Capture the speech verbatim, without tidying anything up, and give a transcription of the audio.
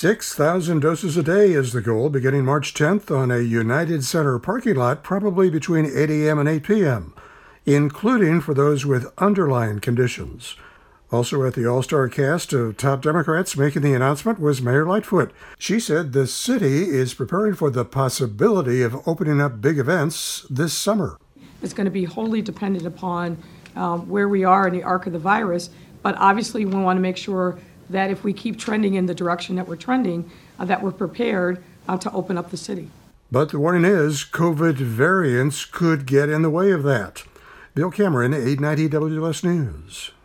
six thousand doses a day is the goal beginning March tenth on a United Center parking lot, probably between eight a.m. and eight p.m., including for those with underlying conditions. Also at the all-star cast of top Democrats making the announcement was Mayor Lightfoot. She said the city is preparing for the possibility of opening up big events this summer. It's going to be wholly dependent upon um, where we are in the arc of the virus, but obviously we want to make sure that if we keep trending in the direction that we're trending, uh, that we're prepared uh, to open up the city. But the warning is COVID variants could get in the way of that. Bill Cameron, eight ninety W S News.